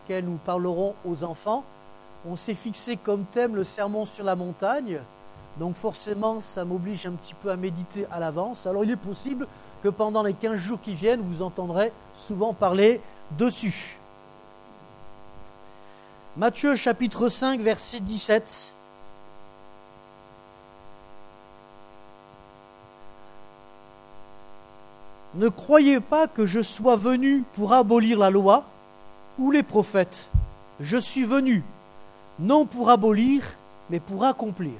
laquelle nous parlerons aux enfants. On s'est fixé comme thème le sermon sur la montagne. Donc forcément, ça m'oblige un petit peu à méditer à l'avance. Alors il est possible que pendant les 15 jours qui viennent, vous entendrez souvent parler dessus. Matthieu chapitre 5, verset 17. Ne croyez pas que je sois venu pour abolir la loi ou les prophètes. Je suis venu, non pour abolir, mais pour accomplir.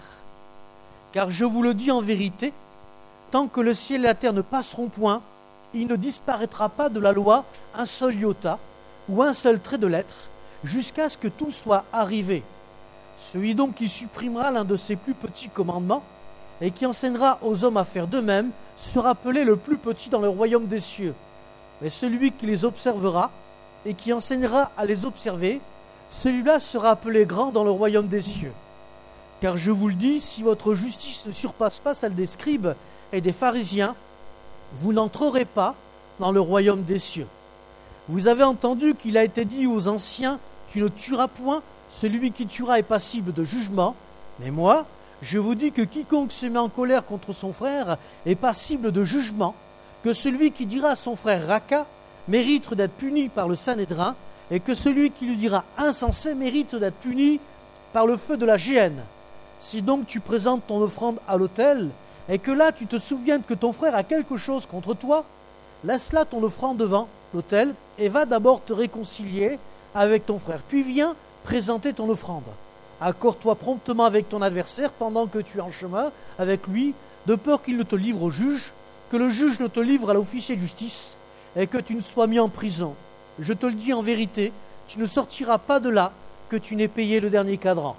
Car je vous le dis en vérité, tant que le ciel et la terre ne passeront point, il ne disparaîtra pas de la loi un seul iota ou un seul trait de lettre, jusqu'à ce que tout soit arrivé. Celui donc qui supprimera l'un de ces plus petits commandements et qui enseignera aux hommes à faire de même sera appelé le plus petit dans le royaume des cieux. Mais celui qui les observera et qui enseignera à les observer, celui-là sera appelé grand dans le royaume des cieux. Car je vous le dis, si votre justice ne surpasse pas celle des scribes et des pharisiens, vous n'entrerez pas dans le royaume des cieux. Vous avez entendu qu'il a été dit aux anciens, tu ne tueras point, celui qui tuera est passible de jugement, mais moi, je vous dis que quiconque se met en colère contre son frère est passible de jugement, que celui qui dira à son frère Raka mérite d'être puni par le Sanhédrin, et que celui qui lui dira insensé mérite d'être puni par le feu de la géhenne. Si donc tu présentes ton offrande à l'autel, et que là tu te souviens que ton frère a quelque chose contre toi, laisse là ton offrande devant l'autel, et va d'abord te réconcilier avec ton frère, puis viens présenter ton offrande. Accorde-toi promptement avec ton adversaire pendant que tu es en chemin avec lui, de peur qu'il ne te livre au juge, que le juge ne te livre à l'officier de justice, et que tu ne sois mis en prison. Je te le dis en vérité, tu ne sortiras pas de là que tu n'aies payé le dernier cadran.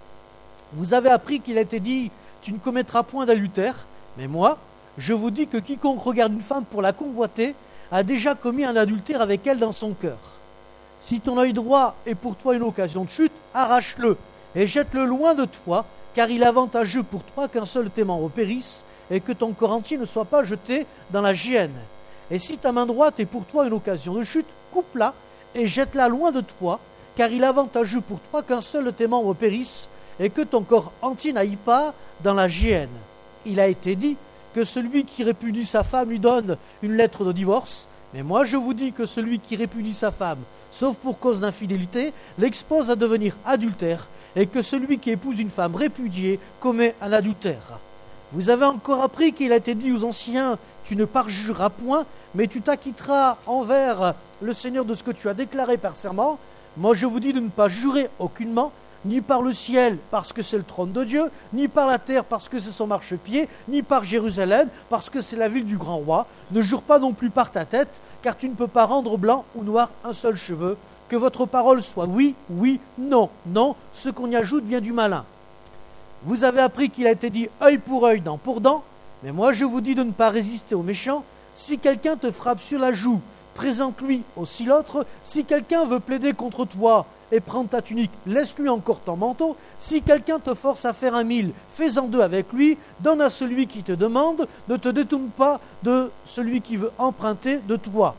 Vous avez appris qu'il a été dit, tu ne commettras point d'adultère, mais moi, je vous dis que quiconque regarde une femme pour la convoiter a déjà commis un adultère avec elle dans son cœur. Si ton œil droit est pour toi une occasion de chute, arrache-le et jette-le loin de toi, car il est avantageux pour toi qu'un seul de tes membres périsse et que ton corps entier ne soit pas jeté dans la géhenne. Et si ta main droite est pour toi une occasion de chute, coupe-la et jette-la loin de toi, car il est avantageux pour toi qu'un seul de tes membres périsse et que ton corps entier n'aille pas dans la géhenne. Il a été dit que celui qui répudie sa femme lui donne une lettre de divorce, mais moi je vous dis que celui qui répudie sa femme, sauf pour cause d'infidélité, l'expose à devenir adultère, et que celui qui épouse une femme répudiée commet un adultère. Vous avez encore appris qu'il a été dit aux anciens, tu ne parjureras point, mais tu t'acquitteras envers le Seigneur de ce que tu as déclaré par serment. Moi je vous dis de ne pas jurer aucunement, ni par le ciel parce que c'est le trône de Dieu, ni par la terre parce que c'est son marchepied, ni par Jérusalem parce que c'est la ville du grand roi. Ne jure pas non plus par ta tête, car tu ne peux pas rendre blanc ou noir un seul cheveu. Que votre parole soit oui, oui, non, non. Ce qu'on y ajoute vient du malin. Vous avez appris qu'il a été dit œil pour œil, dent pour dent, mais moi je vous dis de ne pas résister aux méchants. Si quelqu'un te frappe sur la joue, présente-lui aussi l'autre. Si quelqu'un veut plaider contre toi et prendre ta tunique, laisse-lui encore ton manteau. Si quelqu'un te force à faire 1 000, fais-en 2 avec lui. Donne à celui qui te demande, ne te détourne pas de celui qui veut emprunter de toi.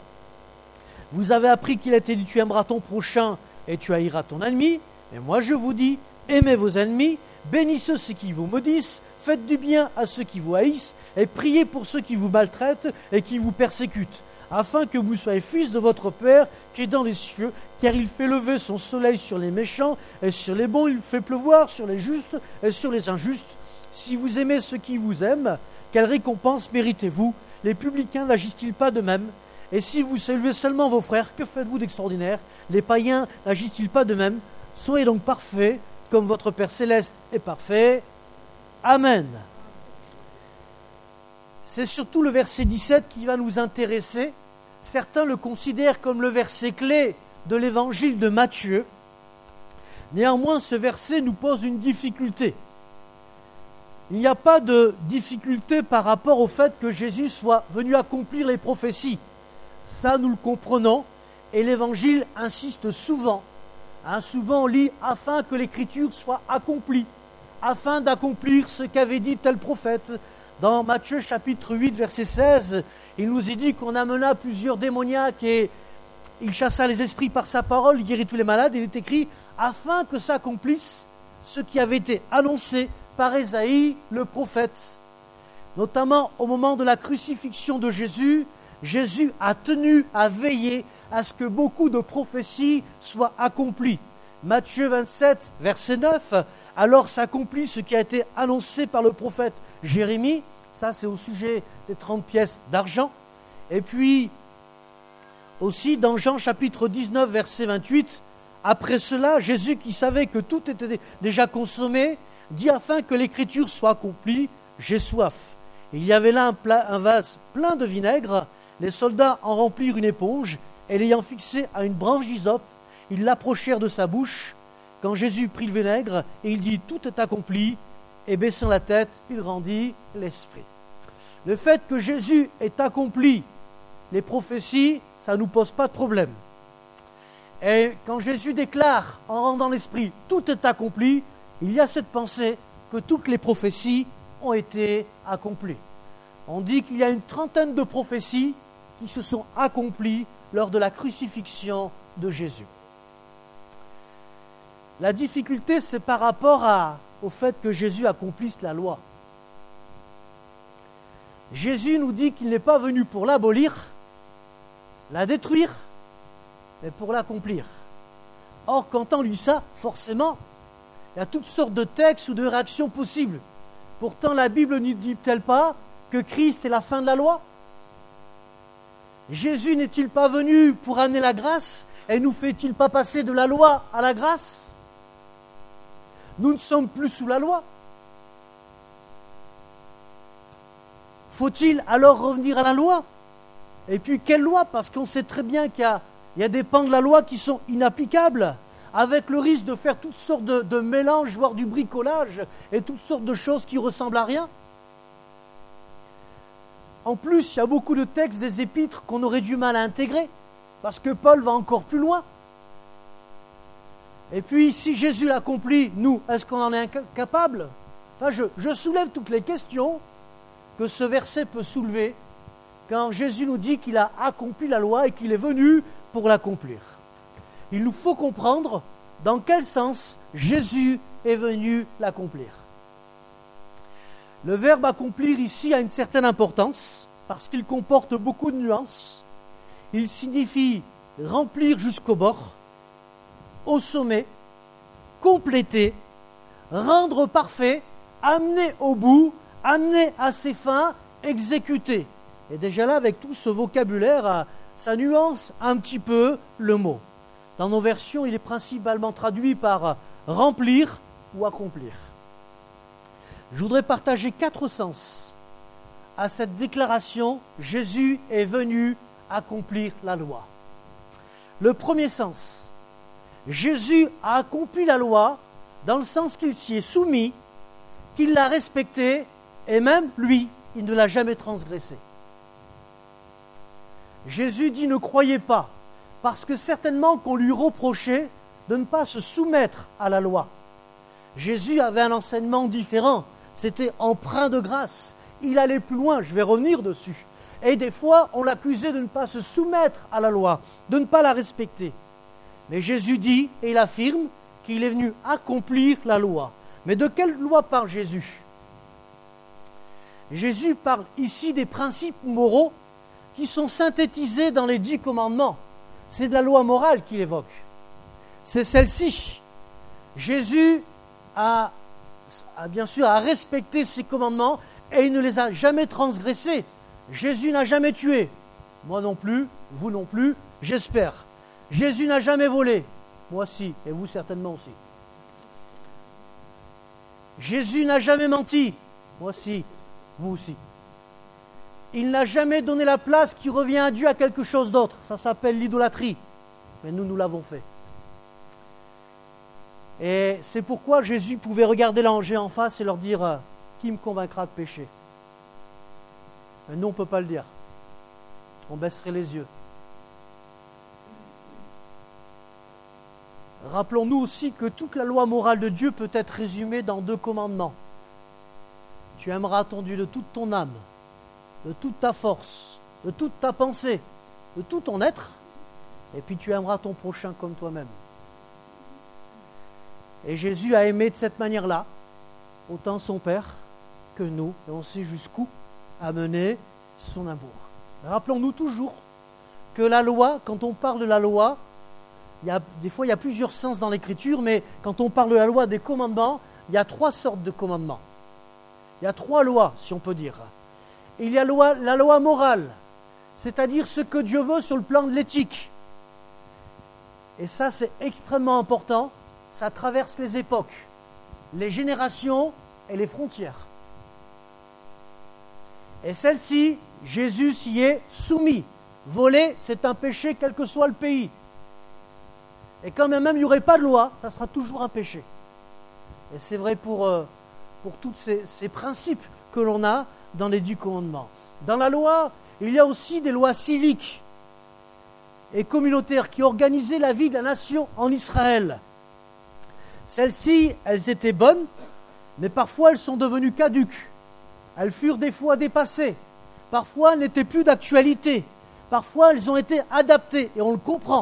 Vous avez appris qu'il a été dit, tu aimeras ton prochain et tu haïras ton ennemi. Mais moi je vous dis, aimez vos ennemis, bénissez ceux qui vous maudissent, faites du bien à ceux qui vous haïssent, et priez pour ceux qui vous maltraitent et qui vous persécutent, afin que vous soyez fils de votre Père qui est dans les cieux, car il fait lever son soleil sur les méchants et sur les bons, il fait pleuvoir sur les justes et sur les injustes. Si vous aimez ceux qui vous aiment, quelle récompense méritez-vous? Les publicains n'agissent-ils pas de même? Et si vous saluez seulement vos frères, que faites-vous d'extraordinaire? Les païens n'agissent-ils pas de même? Soyez donc parfaits, comme votre Père céleste est parfait. Amen. C'est surtout le verset 17 qui va nous intéresser. Certains le considèrent comme le verset clé de l'évangile de Matthieu. Néanmoins, ce verset nous pose une difficulté. Il n'y a pas de difficulté par rapport au fait que Jésus soit venu accomplir les prophéties. Ça, nous le comprenons, et l'Évangile insiste souvent. Souvent, on lit « afin que l'Écriture soit accomplie », afin d'accomplir ce qu'avait dit tel prophète. Dans Matthieu chapitre 8, verset 16, il nous est dit qu'on amena plusieurs démoniaques et il chassa les esprits par sa parole, il guérit tous les malades. Il est écrit, afin que s'accomplisse ce qui avait été annoncé par Ésaïe le prophète. Notamment au moment de la crucifixion de Jésus, Jésus a tenu à veiller à ce que beaucoup de prophéties soient accomplies. Matthieu 27, verset 9, alors s'accomplit ce qui a été annoncé par le prophète Jérémie. Ça, c'est au sujet des 30 pièces d'argent. Et puis, aussi dans Jean chapitre 19, verset 28, après cela, Jésus, qui savait que tout était déjà consommé, dit afin que l'écriture soit accomplie, j'ai soif. Il y avait là un vase plein de vinaigre. Les soldats en remplirent une éponge et l'ayant fixée à une branche d'hysope, ils l'approchèrent de sa bouche. Quand Jésus prit le vinaigre et il dit « Tout est accompli », et baissant la tête, il rendit l'esprit. Le fait que Jésus ait accompli les prophéties, ça ne nous pose pas de problème. Et quand Jésus déclare en rendant l'esprit « Tout est accompli », il y a cette pensée que toutes les prophéties ont été accomplies. On dit qu'il y a une trentaine de prophéties qui se sont accomplies lors de la crucifixion de Jésus. La difficulté, c'est par rapport au fait que Jésus accomplisse la loi. Jésus nous dit qu'il n'est pas venu pour l'abolir, la détruire, mais pour l'accomplir. Or, quand on lit ça, forcément, il y a toutes sortes de textes ou de réactions possibles. Pourtant, la Bible ne dit-elle pas que Christ est la fin de la loi? Jésus n'est-il pas venu pour amener la grâce et nous fait-il pas passer de la loi à la grâce? Nous ne sommes plus sous la loi. Faut-il alors revenir à la loi? Et puis quelle loi? Parce qu'on sait très bien qu'il y a des pans de la loi qui sont inapplicables, avec le risque de faire toutes sortes de mélanges, voire du bricolage, et toutes sortes de choses qui ressemblent à rien. En plus, il y a beaucoup de textes des épîtres qu'on aurait du mal à intégrer, parce que Paul va encore plus loin. Et puis, si Jésus l'accomplit, nous, est-ce qu'on en est incapable? Enfin, je soulève toutes les questions que ce verset peut soulever quand Jésus nous dit qu'il a accompli la loi et qu'il est venu pour l'accomplir. Il nous faut comprendre dans quel sens Jésus est venu l'accomplir. Le verbe accomplir ici a une certaine importance parce qu'il comporte beaucoup de nuances. Il signifie remplir jusqu'au bord, au sommet, compléter, rendre parfait, amener au bout, amener à ses fins, exécuter. Et déjà là, avec tout ce vocabulaire, ça nuance un petit peu le mot. Dans nos versions, il est principalement traduit par remplir ou accomplir. Je voudrais partager 4 sens à cette déclaration « Jésus est venu accomplir la loi ». Le premier sens, Jésus a accompli la loi dans le sens qu'il s'y est soumis, qu'il l'a respectée et même, lui, il ne l'a jamais transgressée. Jésus dit « Ne croyez pas », parce que certainement qu'on lui reprochait de ne pas se soumettre à la loi. Jésus avait un enseignement différent, c'était empreint de grâce. Il allait plus loin, je vais revenir dessus. Et des fois, on l'accusait de ne pas se soumettre à la loi, de ne pas la respecter. Mais Jésus dit, et il affirme, qu'il est venu accomplir la loi. Mais de quelle loi parle Jésus? Jésus parle ici des principes moraux qui sont synthétisés dans les 10 commandements. C'est de la loi morale qu'il évoque. C'est celle-ci. Jésus a bien sûr respecté ses commandements et il ne les a jamais transgressés. Jésus n'a jamais tué. Moi non plus, vous non plus, j'espère. Jésus n'a jamais volé. Moi si, et vous certainement aussi. Jésus n'a jamais menti. Moi si, vous aussi. Il n'a jamais donné la place qui revient à Dieu à quelque chose d'autre. Ça s'appelle l'idolâtrie. Mais nous l'avons fait. Et c'est pourquoi Jésus pouvait regarder l'ange en face et leur dire « Qui me convaincra de pécher ?» Mais nous, on ne peut pas le dire. On baisserait les yeux. Rappelons-nous aussi que toute la loi morale de Dieu peut être résumée dans 2 commandements. Tu aimeras ton Dieu de toute ton âme, de toute ta force, de toute ta pensée, de tout ton être, Et puis tu aimeras ton prochain comme toi-même. Et Jésus a aimé de cette manière-là, autant son Père que nous, et on sait jusqu'où a mené son amour. Rappelons-nous toujours que la loi, quand on parle de la loi, des fois il y a plusieurs sens dans l'écriture, mais quand on parle de la loi des commandements, il y a 3 sortes de commandements. Il y a 3 lois, si on peut dire. Il y a la loi morale, c'est-à-dire ce que Dieu veut sur le plan de l'éthique. Et ça, c'est extrêmement important. Ça traverse les époques, les générations et les frontières. Et celle-ci, Jésus s'y est soumis. Voler, c'est un péché quel que soit le pays. Et quand même il n'y aurait pas de loi, ça sera toujours un péché. Et c'est vrai pour tous ces principes que l'on a dans les 10 commandements. Dans la loi, il y a aussi des lois civiques et communautaires qui organisaient la vie de la nation en Israël. Celles-ci, elles étaient bonnes, mais parfois elles sont devenues caduques. Elles furent des fois dépassées. Parfois elles n'étaient plus d'actualité. Parfois elles ont été adaptées, et on le comprend.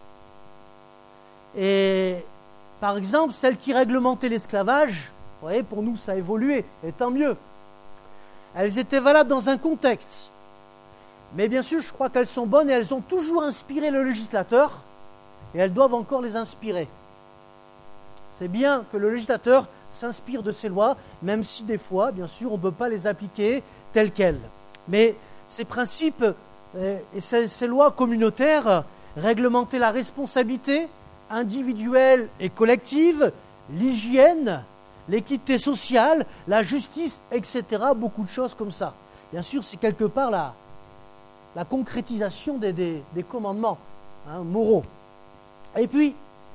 Et par exemple, celles qui réglementaient l'esclavage, vous voyez, pour nous ça a évolué, et tant mieux. Elles étaient valables dans un contexte. Mais bien sûr, je crois qu'elles sont bonnes et elles ont toujours inspiré le législateur, et elles doivent encore les inspirer. C'est bien que le législateur s'inspire de ces lois, même si des fois, bien sûr, on ne peut pas les appliquer telles quelles. Mais ces principes et ces lois communautaires réglementaient la responsabilité individuelle et collective, l'hygiène, l'équité sociale, la justice, etc. Beaucoup de choses comme ça. Bien sûr, c'est quelque part la concrétisation des commandements moraux. Et puis,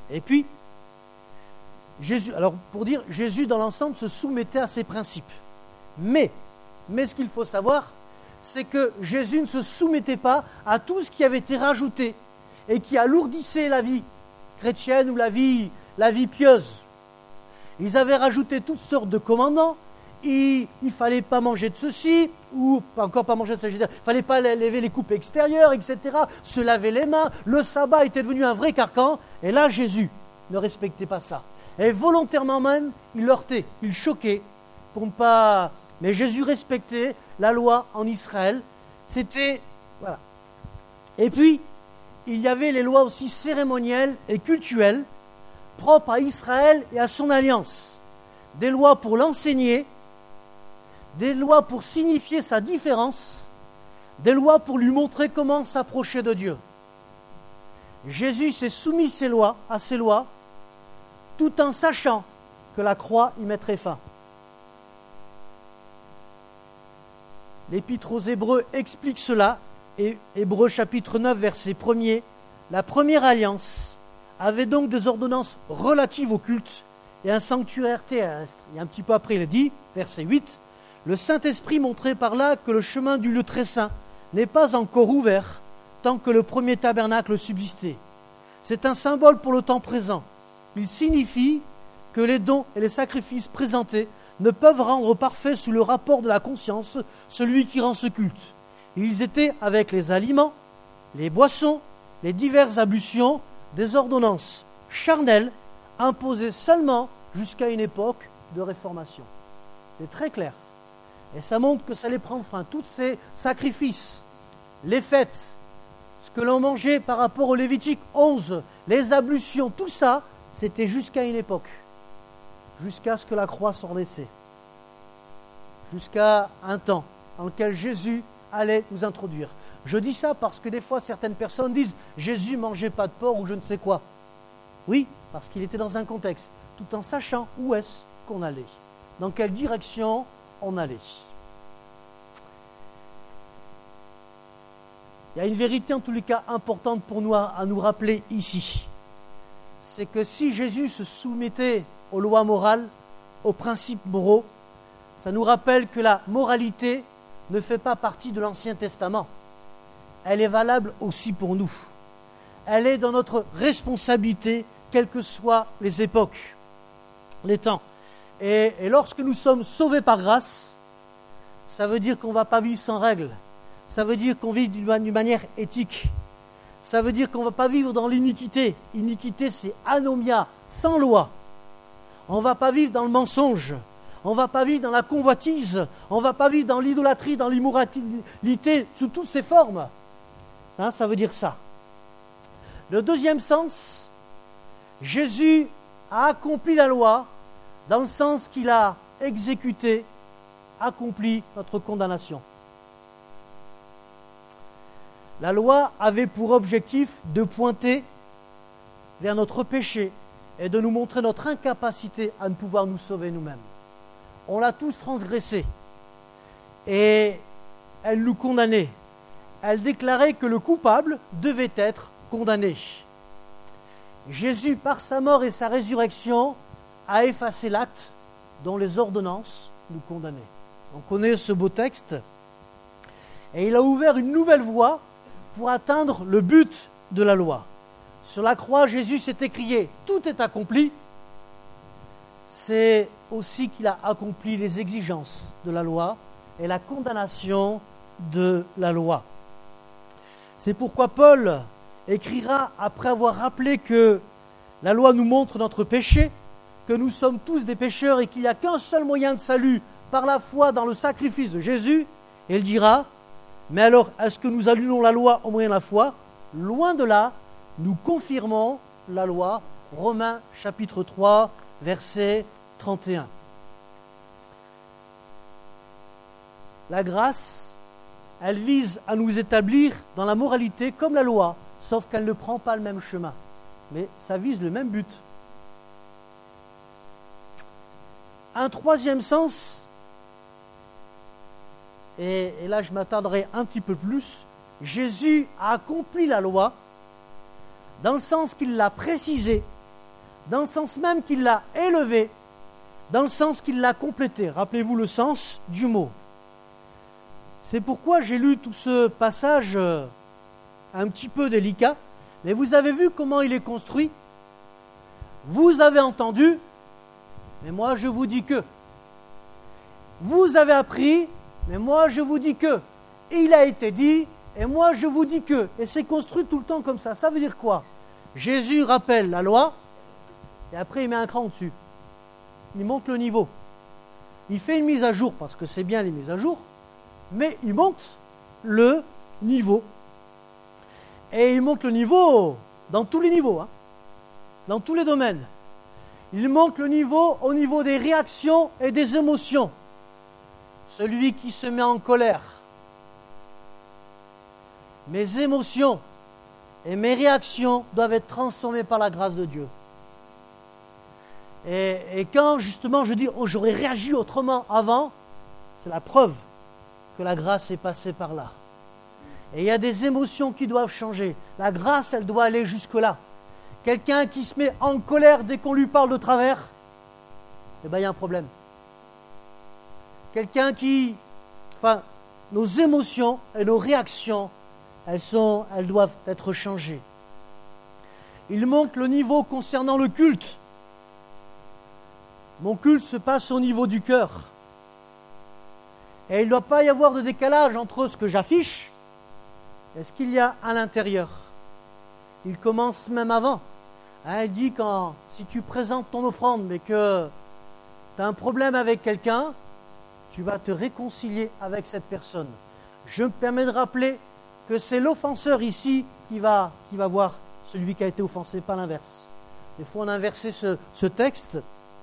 Jésus, alors pour dire, Jésus dans l'ensemble se soumettait à ces principes. Mais ce qu'il faut savoir, c'est que Jésus ne se soumettait pas à tout ce qui avait été rajouté et qui alourdissait la vie chrétienne ou la vie pieuse. Ils avaient rajouté toutes sortes de commandements. Il ne fallait pas manger de ceci, ou encore pas manger de ceci, il ne fallait pas lever les coupes extérieures, etc., se laver les mains. Le sabbat était devenu un vrai carcan, et là Jésus ne respectait pas ça. Et volontairement même, il heurtait, il choquait, pour ne pas... Mais Jésus respectait la loi en Israël. C'était... Voilà. Et puis, il y avait les lois aussi cérémonielles et cultuelles, propres à Israël et à son alliance. Des lois pour l'enseigner, des lois pour signifier sa différence, des lois pour lui montrer comment s'approcher de Dieu. Jésus s'est soumis à ces lois, tout en sachant que la croix y mettrait fin. L'Épître aux Hébreux explique cela, et Hébreux chapitre 9, verset 1er, la première alliance avait donc des ordonnances relatives au culte et un sanctuaire terrestre. Et un petit peu après, il dit, verset 8, le Saint-Esprit montrait par là que le chemin du lieu très saint n'est pas encore ouvert tant que le premier tabernacle subsistait. C'est un symbole pour le temps présent. Il signifie que les dons et les sacrifices présentés ne peuvent rendre parfait sous le rapport de la conscience celui qui rend ce culte. Ils étaient avec les aliments, les boissons, les diverses ablutions, des ordonnances charnelles imposées seulement jusqu'à une époque de réformation. C'est très clair. Et ça montre que ça les prend fin. Tous ces sacrifices, les fêtes, ce que l'on mangeait par rapport au Lévitique 11, les ablutions, tout ça, c'était jusqu'à une époque. Jusqu'à ce que la croix soit redressée. Jusqu'à un temps dans lequel Jésus allait nous introduire. Je dis ça parce que des fois, certaines personnes disent « Jésus ne mangeait pas de porc » ou je ne sais quoi. Oui, parce qu'il était dans un contexte, tout en sachant où est-ce qu'on allait, dans quelle direction on allait. Il y a une vérité en tous les cas importante pour nous à nous rappeler ici. C'est que si Jésus se soumettait aux lois morales, aux principes moraux, ça nous rappelle que la moralité ne fait pas partie de l'Ancien Testament. Elle est valable aussi pour nous. Elle est dans notre responsabilité, quelles que soient les époques, les temps. Et lorsque nous sommes sauvés par grâce, ça veut dire qu'on ne va pas vivre sans règles. Ça veut dire qu'on vit d'une manière éthique. ça veut dire qu'on ne va pas vivre dans l'iniquité. Iniquité, c'est anomia, sans loi. On ne va pas vivre dans le mensonge. On ne va pas vivre dans la convoitise. On ne va pas vivre dans l'idolâtrie, dans l'immoralité, sous toutes ses formes. Ça veut dire ça. Le deuxième sens, Jésus a accompli la loi dans le sens qu'il a exécuté, accompli notre condamnation. La loi avait pour objectif de pointer vers notre péché et de nous montrer notre incapacité à ne pouvoir nous sauver nous-mêmes. On l'a tous transgressé et elle nous condamnait. Elle déclarait que le coupable devait être condamné. Jésus, par sa mort et sa résurrection, a effacé l'acte dont les ordonnances nous condamnaient. On connaît ce beau texte. Et il a ouvert une nouvelle voie pour atteindre le but de la loi. Sur la croix, Jésus s'est écrié « Tout est accompli ». C'est aussi qu'il a accompli les exigences de la loi et la condamnation de la loi. C'est pourquoi Paul écrira, après avoir rappelé que la loi nous montre notre péché, que nous sommes tous des pécheurs et qu'il n'y a qu'un seul moyen de salut par la foi dans le sacrifice de Jésus, et il dira « Mais alors, est-ce que nous annulons la loi au moyen de la foi ? Loin de là, nous confirmons la loi. » Romains chapitre 3, verset 31. La grâce, elle vise à nous établir dans la moralité comme la loi, sauf qu'elle ne prend pas le même chemin. Mais ça vise le même but. Un troisième sens, et là je m'attarderai un petit peu plus, Jésus a accompli la loi dans le sens qu'il l'a précisée, dans le sens même qu'il l'a élevée, dans le sens qu'il l'a complétée. Rappelez-vous le sens du mot. C'est pourquoi j'ai lu tout ce passage un petit peu délicat, mais vous avez vu comment il est construit. Vous avez entendu, mais moi je vous dis que. Vous avez appris, mais moi je vous dis que. Il a été dit, et moi je vous dis que. Et c'est construit tout le temps comme ça. Ça veut dire quoi ? Jésus rappelle la loi, et après il met un cran au-dessus. Il monte le niveau. Il fait une mise à jour, parce que c'est bien les mises à jour, mais il monte le niveau. Et il monte le niveau dans tous les niveaux, dans tous les domaines. Il monte le niveau au niveau des réactions et des émotions. Celui qui se met en colère. Mes émotions et mes réactions doivent être transformées par la grâce de Dieu. Et quand justement je dis « Oh, j'aurais réagi autrement avant », c'est la preuve que la grâce est passée par là. Et il y a des émotions qui doivent changer. La grâce, elle doit aller jusque-là. Quelqu'un qui se met en colère dès qu'on lui parle de travers, eh bien, il y a un problème. Quelqu'un qui... Enfin, nos émotions et nos réactions, elles doivent être changées. Il monte le niveau concernant le culte. Mon culte se passe au niveau du cœur. Et il ne doit pas y avoir de décalage entre ce que j'affiche et ce qu'il y a à l'intérieur. Il commence même avant. Il dit si tu présentes ton offrande mais que tu as un problème avec quelqu'un, tu vas te réconcilier avec cette personne. Je me permets de rappeler que c'est l'offenseur ici qui va voir celui qui a été offensé, pas l'inverse. Des fois on a inversé ce texte,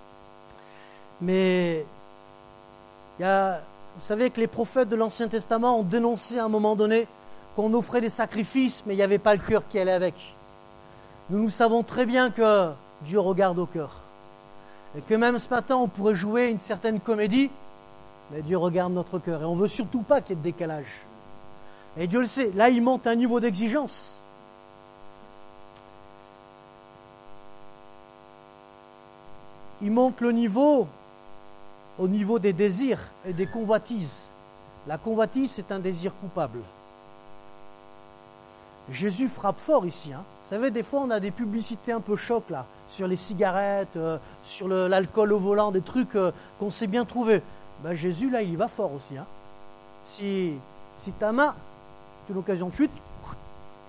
mais vous savez que les prophètes de l'Ancien Testament ont dénoncé à un moment donné qu'on offrait des sacrifices, mais il n'y avait pas le cœur qui allait avec. Nous savons très bien que Dieu regarde au cœur. Et que même ce matin, on pourrait jouer une certaine comédie, mais Dieu regarde notre cœur. Et on ne veut surtout pas qu'il y ait de décalage. Et Dieu le sait, là, il monte un niveau d'exigence. Il monte le niveau au niveau des désirs et des convoitises. La convoitise, c'est un désir coupable. Jésus frappe fort ici. Vous savez, des fois, on a des publicités un peu choc, là, sur les cigarettes, sur l'alcool au volant, des trucs qu'on sait bien trouver. Ben, Jésus, là, il y va fort aussi. Si ta main, tu as l'occasion de chute,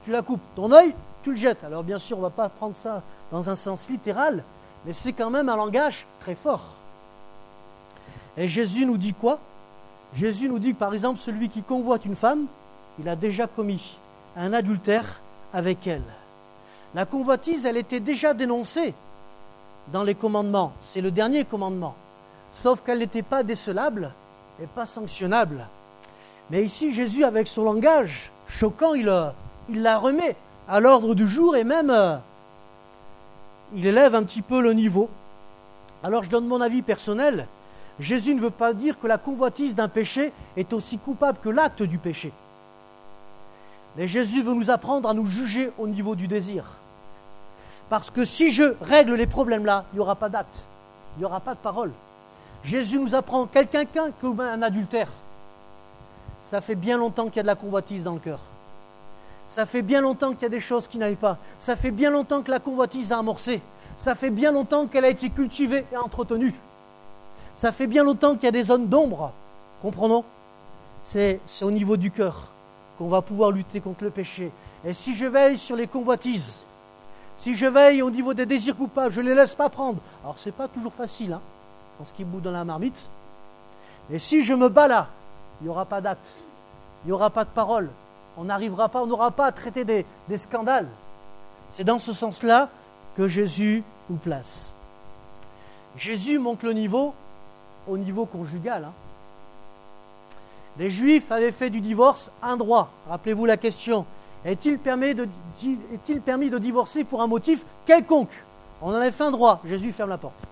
tu la coupes. Ton œil, tu le jettes. Alors bien sûr, on ne va pas prendre ça dans un sens littéral, mais c'est quand même un langage très fort. Et Jésus nous dit quoi? Jésus nous dit que par exemple, celui qui convoite une femme, il a déjà commis un adultère avec elle. La convoitise, elle était déjà dénoncée dans les commandements. C'est le dernier commandement. Sauf qu'elle n'était pas décelable et pas sanctionnable. Mais ici, Jésus, avec son langage choquant, il la remet à l'ordre du jour et même il élève un petit peu le niveau. Alors je donne mon avis personnel. Jésus ne veut pas dire que la convoitise d'un péché est aussi coupable que l'acte du péché. Mais Jésus veut nous apprendre à nous juger au niveau du désir. Parce que si je règle les problèmes là, il n'y aura pas d'acte, il n'y aura pas de parole. Jésus nous apprend quelqu'un comme un adultère. Ça fait bien longtemps qu'il y a de la convoitise dans le cœur. Ça fait bien longtemps qu'il y a des choses qui n'aillent pas. Ça fait bien longtemps que la convoitise a amorcé. Ça fait bien longtemps qu'elle a été cultivée et entretenue. Ça fait bien longtemps qu'il y a des zones d'ombre. Comprenons? C'est au niveau du cœur qu'on va pouvoir lutter contre le péché. Et si je veille sur les convoitises, si je veille au niveau des désirs coupables, je ne les laisse pas prendre. Alors ce n'est pas toujours facile, hein, quand ce qui bout dans la marmite. Mais si je me bats là, il n'y aura pas d'acte, il n'y aura pas de parole. On n'arrivera pas, on n'aura pas à traiter des scandales. C'est dans ce sens-là que Jésus nous place. Jésus monte le niveau au niveau conjugal. Hein. Les Juifs avaient fait du divorce un droit. Rappelez-vous la question. Est-il permis de divorcer pour un motif quelconque? On en avait fait un droit. Jésus ferme la porte.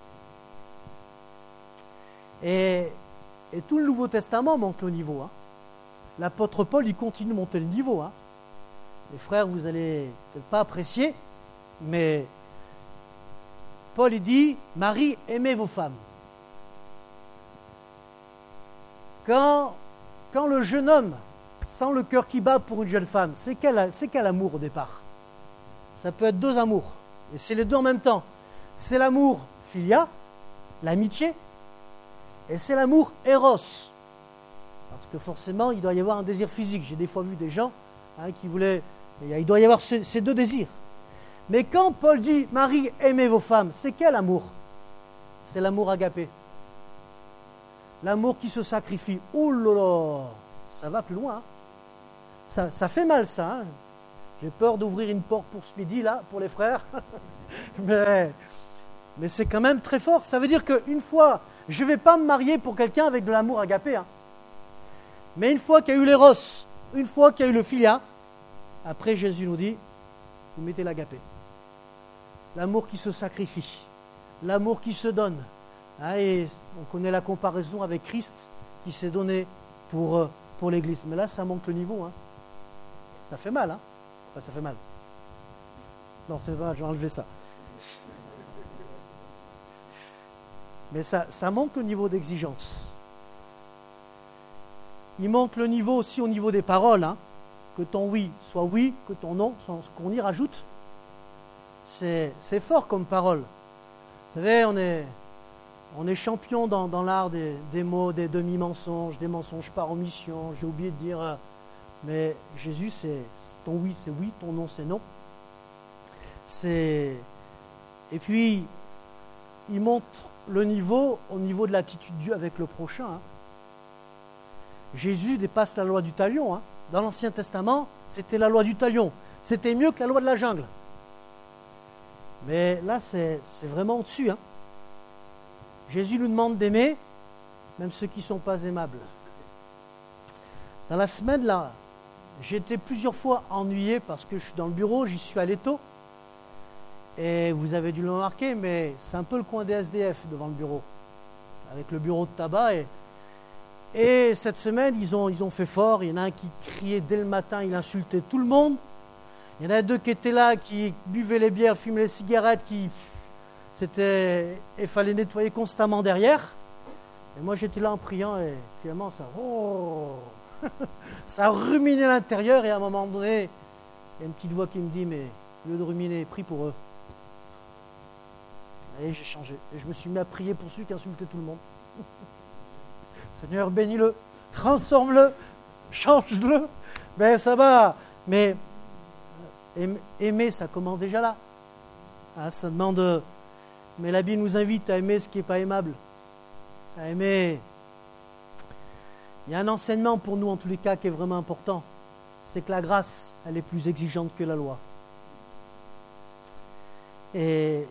Et tout le Nouveau Testament monte le niveau. Hein. L'apôtre Paul, il continue de monter le niveau. Hein. Les frères, vous allez peut-être pas apprécier, mais Paul, il dit, Marie, aimez vos femmes. Quand le jeune homme sent le cœur qui bat pour une jeune femme, c'est quel amour au départ? Ça peut être deux amours, et c'est les deux en même temps. C'est l'amour philia, l'amitié, et c'est l'amour éros. Parce que forcément, il doit y avoir un désir physique. J'ai des fois vu des gens qui voulaient... Il doit y avoir ces deux désirs. Mais quand Paul dit « Marie, aimez vos femmes », c'est quel amour? C'est l'amour agapé. L'amour qui se sacrifie. Oh là là, ça va plus loin. Hein. Ça fait mal, ça. Hein. J'ai peur d'ouvrir une porte pour ce midi, là, pour les frères. mais c'est quand même très fort. Ça veut dire qu'une fois, je ne vais pas me marier pour quelqu'un avec de l'amour agapé. Hein. Mais une fois qu'il y a eu l'éros, une fois qu'il y a eu le philia, après Jésus nous dit, vous mettez l'agapé. L'amour qui se sacrifie, l'amour qui se donne. Hein, et on connaît la comparaison avec Christ qui s'est donné pour l'Église. Mais là, ça manque le niveau. Hein. Ça fait mal. Hein. Enfin, ça fait mal. Non, c'est pas mal, je vais enlever ça. Mais ça manque le niveau d'exigence. Il manque le niveau aussi au niveau des paroles. Hein. Que ton oui soit oui, que ton non, sans ce qu'on y rajoute. C'est fort comme parole. Vous savez, on est champion dans l'art des mots, des demi-mensonges, des mensonges par omission. J'ai oublié de dire, mais Jésus, c'est ton oui, c'est oui, ton non, c'est non. Et puis, il montre le niveau au niveau de l'attitude Dieu avec le prochain. Hein. Jésus dépasse la loi du talion. Hein. Dans l'Ancien Testament, c'était la loi du talion. C'était mieux que la loi de la jungle. Mais là, c'est vraiment au-dessus. Hein. Jésus nous demande d'aimer même ceux qui ne sont pas aimables. Dans la semaine, là, j'ai été plusieurs fois ennuyé parce que je suis dans le bureau, j'y suis allé tôt. Et vous avez dû le remarquer, mais c'est un peu le coin des SDF devant le bureau, avec le bureau de tabac. Et cette semaine, ils ont fait fort. Il y en a un qui criait dès le matin, il insultait tout le monde. Il y en a deux qui étaient là, qui buvaient les bières, fumaient les cigarettes, il fallait nettoyer constamment derrière. Et moi, j'étais là en priant et finalement, ça ruminait l'intérieur. Et à un moment donné, il y a une petite voix qui me dit, mais au lieu de ruminer, prie pour eux. Et j'ai changé. Et je me suis mis à prier pour ceux qui insultaient tout le monde. Seigneur, bénis-le, transforme-le, change-le. Ben ça va. Mais Aimer, ça commence déjà là. Ah, ça demande... Mais la Bible nous invite à aimer ce qui n'est pas aimable. À aimer... Il y a un enseignement pour nous, en tous les cas, qui est vraiment important. C'est que la grâce, elle est plus exigeante que la loi. Et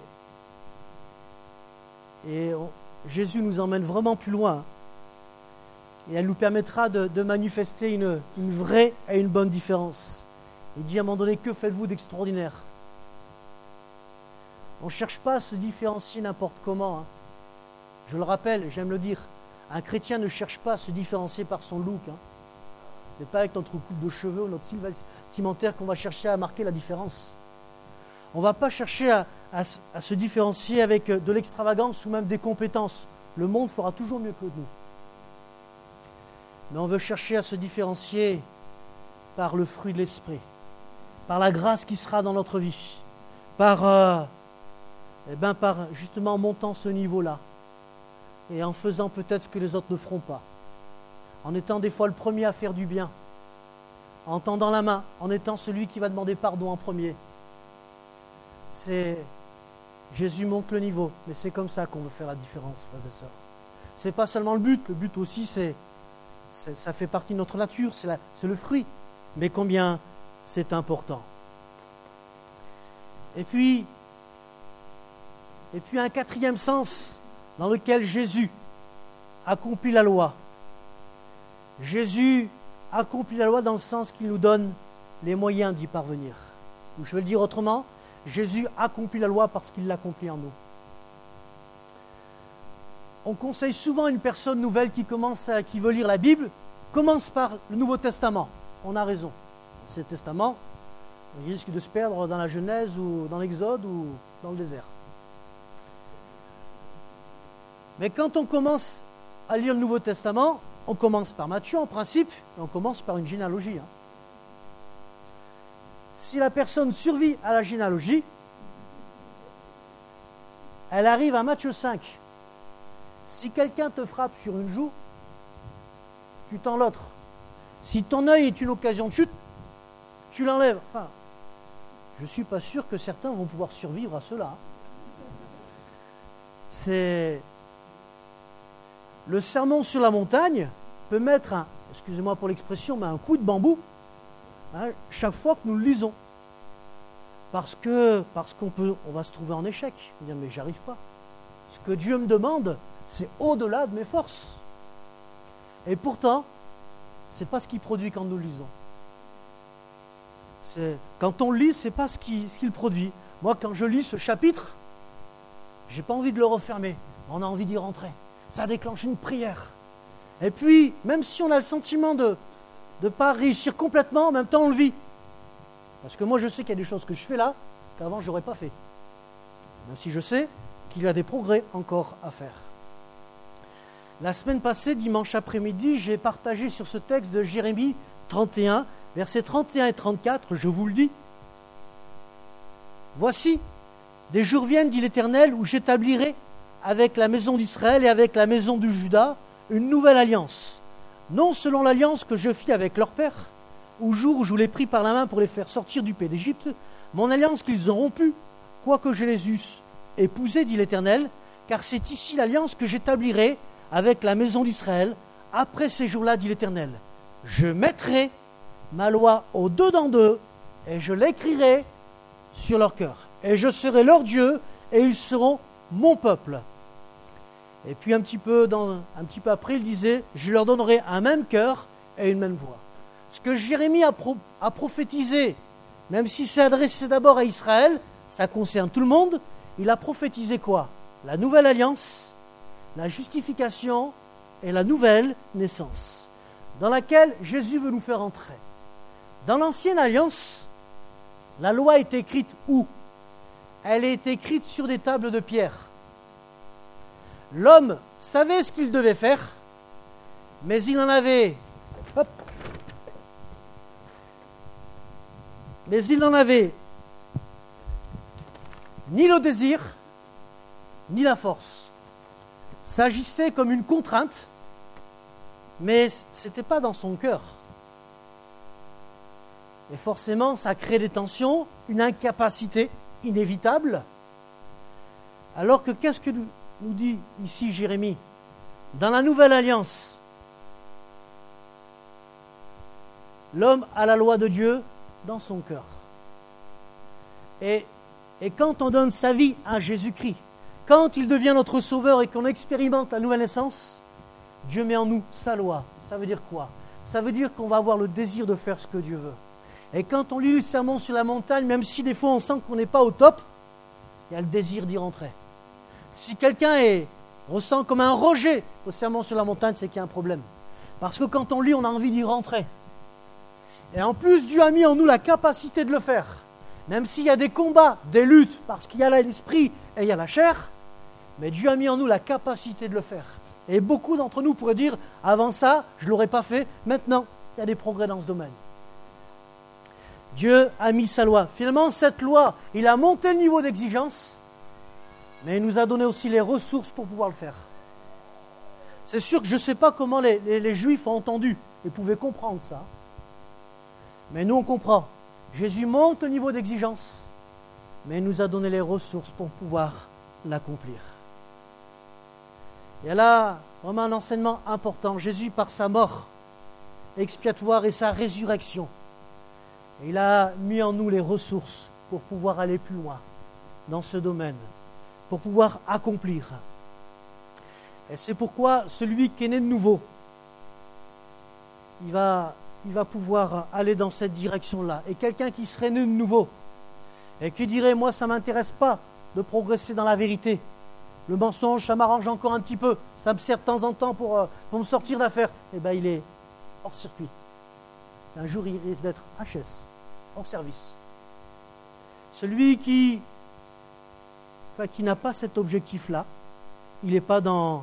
Jésus nous emmène vraiment plus loin. Et elle nous permettra de manifester une vraie et une bonne différence. Il dit à un moment donné, que faites-vous d'extraordinaire? On ne cherche pas à se différencier n'importe comment. Je le rappelle, j'aime le dire, un chrétien ne cherche pas à se différencier par son look. Ce n'est pas avec notre coupe de cheveux ou notre style vestimentaire qu'on va chercher à marquer la différence. On ne va pas chercher à se différencier avec de l'extravagance ou même des compétences. Le monde fera toujours mieux que nous. Mais on veut chercher à se différencier par le fruit de l'esprit, par la grâce qui sera dans notre vie, par justement montant ce niveau-là et en faisant peut-être ce que les autres ne feront pas, en étant des fois le premier à faire du bien, en tendant la main, en étant celui qui va demander pardon en premier. Jésus monte le niveau, mais c'est comme ça qu'on veut faire la différence, frères et sœurs. Ce n'est pas seulement le but aussi ça fait partie de notre nature, c'est le fruit, mais combien c'est important. Et puis un quatrième sens dans lequel Jésus accomplit la loi. Jésus accomplit la loi dans le sens qu'il nous donne les moyens d'y parvenir. Ou je vais le dire autrement, Jésus accomplit la loi parce qu'il l'accomplit en nous. On conseille souvent à une personne nouvelle qui veut lire la Bible, commence par le Nouveau Testament. On a raison. C'est le Testament, il risque de se perdre dans la Genèse ou dans l'Exode ou dans le désert. Mais quand on commence à lire le Nouveau Testament, on commence par Matthieu en principe, et on commence par une généalogie. Si la personne survit à la généalogie, elle arrive à Matthieu 5. Si quelqu'un te frappe sur une joue, tu tends l'autre. Si ton œil est une occasion de chute, tu l'enlèves. Enfin, je ne suis pas sûr que certains vont pouvoir survivre à cela. C'est... Le sermon sur la montagne peut mettre, excusez-moi pour l'expression, mais un coup de bambou chaque fois que nous le lisons. Parce qu'on va se trouver en échec. On va dire, mais j'arrive pas. Ce que Dieu me demande, c'est au-delà de mes forces. Et pourtant, ce n'est pas ce qu'il produit quand nous le lisons. Quand on le lit, ce n'est pas ce qu'il produit. Moi, quand je lis ce chapitre, je n'ai pas envie de le refermer. On a envie d'y rentrer. Ça déclenche une prière. Et puis, même si on a le sentiment de ne pas réussir complètement, en même temps, on le vit. Parce que moi, je sais qu'il y a des choses que je fais là qu'avant, je n'aurais pas fait. Même si je sais qu'il y a des progrès encore à faire. La semaine passée, dimanche après-midi, j'ai partagé sur ce texte de Jérémie 31, versets 31 et 34, je vous le dis. « Voici, des jours viennent, dit l'Éternel, où j'établirai avec la maison d'Israël et avec la maison de Juda une nouvelle alliance, non selon l'alliance que je fis avec leur père, au jour où je les pris par la main pour les faire sortir du pays d'Égypte, mon alliance qu'ils ont rompue, quoique je les eusse épousés, dit l'Éternel, car c'est ici l'alliance que j'établirai avec la maison d'Israël, après ces jours-là, dit l'Éternel. Je mettrai ma loi au-dedans d'eux, et je l'écrirai sur leur cœur. Et je serai leur Dieu, et ils seront mon peuple. Et puis un petit peu après, il disait, je leur donnerai un même cœur et une même voix. Ce que Jérémie a prophétisé, même si c'est adressé d'abord à Israël, ça concerne tout le monde, il a prophétisé quoi? La nouvelle alliance, la justification et la nouvelle naissance, dans laquelle Jésus veut nous faire entrer. Dans l'ancienne alliance, la loi est écrite où? Elle est écrite sur des tables de pierre. L'homme savait ce qu'il devait faire, mais il n'en avait ni le désir, ni la force. Ça agissait comme une contrainte, mais ce n'était pas dans son cœur. Et forcément, ça crée des tensions, une incapacité inévitable. Alors que qu'est-ce que nous dit ici Jérémie? Dans la Nouvelle Alliance, l'homme a la loi de Dieu dans son cœur. Et quand on donne sa vie à Jésus-Christ, quand il devient notre sauveur et qu'on expérimente la nouvelle naissance, Dieu met en nous sa loi. Ça veut dire quoi? Ça veut dire qu'on va avoir le désir de faire ce que Dieu veut. Et quand on lit le sermon sur la montagne, même si des fois on sent qu'on n'est pas au top, il y a le désir d'y rentrer. Si quelqu'un ressent comme un rejet au sermon sur la montagne, c'est qu'il y a un problème. Parce que quand on lit, on a envie d'y rentrer. Et en plus, Dieu a mis en nous la capacité de le faire. Même s'il y a des combats, des luttes, parce qu'il y a là l'esprit et il y a la chair, mais Dieu a mis en nous la capacité de le faire. Et beaucoup d'entre nous pourraient dire, avant ça, je ne l'aurais pas fait, maintenant, il y a des progrès dans ce domaine. Dieu a mis sa loi. Finalement, cette loi, il a monté le niveau d'exigence, mais il nous a donné aussi les ressources pour pouvoir le faire. C'est sûr que je ne sais pas comment les Juifs ont entendu et pouvaient comprendre ça. Mais nous, on comprend. Jésus monte le niveau d'exigence, mais il nous a donné les ressources pour pouvoir l'accomplir. Et là, vraiment un enseignement important. Jésus, par sa mort expiatoire et sa résurrection, il a mis en nous les ressources pour pouvoir aller plus loin dans ce domaine, pour pouvoir accomplir. Et c'est pourquoi celui qui est né de nouveau, il va pouvoir aller dans cette direction-là. Et quelqu'un qui serait né de nouveau et qui dirait, moi ça ne m'intéresse pas de progresser dans la vérité. Le mensonge, ça m'arrange encore un petit peu. Ça me sert de temps en temps pour me sortir d'affaire. Eh bien, il est hors circuit. Un jour, il risque d'être HS, hors service. Celui qui n'a pas cet objectif-là, il n'est pas dans...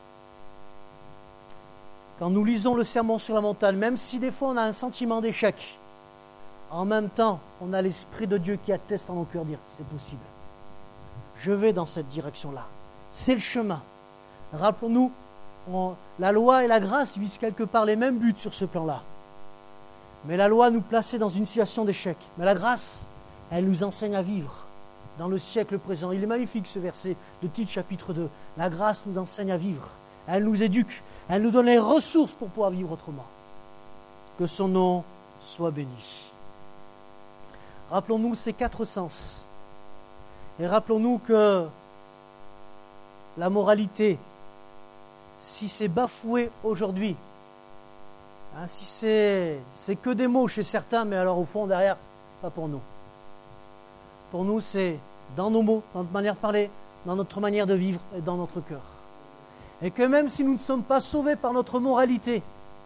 Quand nous lisons le sermon sur la montagne, même si des fois on a un sentiment d'échec, en même temps, on a l'Esprit de Dieu qui atteste dans nos cœurs, dire, c'est possible. Je vais dans cette direction-là. C'est le chemin. Rappelons-nous, la loi et la grâce visent quelque part les mêmes buts sur ce plan-là. Mais la loi nous plaçait dans une situation d'échec. Mais la grâce, elle nous enseigne à vivre dans le siècle présent. Il est magnifique ce verset de Tite chapitre 2. La grâce nous enseigne à vivre. Elle nous éduque. Elle nous donne les ressources pour pouvoir vivre autrement. Que son nom soit béni. Rappelons-nous ces 4 sens. Et rappelons-nous que la moralité, si c'est bafoué aujourd'hui, si c'est que des mots chez certains, mais alors au fond, derrière, pas pour nous. Pour nous, c'est dans nos mots, dans notre manière de parler, dans notre manière de vivre et dans notre cœur. Et que même si nous ne sommes pas sauvés par notre moralité,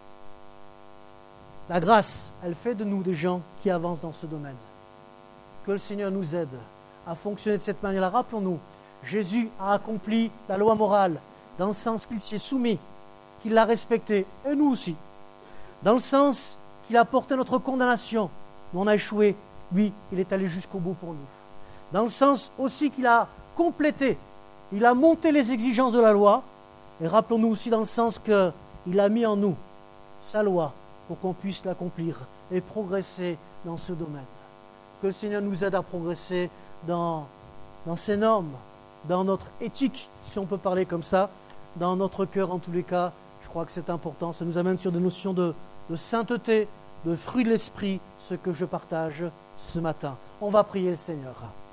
la grâce, elle fait de nous des gens qui avancent dans ce domaine. Que le Seigneur nous aide à fonctionner de cette manière-là. Rappelons-nous, Jésus a accompli la loi morale dans le sens qu'il s'y est soumis, qu'il l'a respectée, et nous aussi. Dans le sens qu'il a porté notre condamnation, nous on a échoué, lui, il est allé jusqu'au bout pour nous. Dans le sens aussi qu'il a complété, il a monté les exigences de la loi, et rappelons-nous aussi dans le sens qu'il a mis en nous sa loi pour qu'on puisse l'accomplir et progresser dans ce domaine. Que le Seigneur nous aide à progresser dans ces normes, dans notre éthique, si on peut parler comme ça, dans notre cœur en tous les cas. Je crois que c'est important. Ça nous amène sur des notions de sainteté, de fruits de l'esprit, ce que je partage ce matin. On va prier le Seigneur.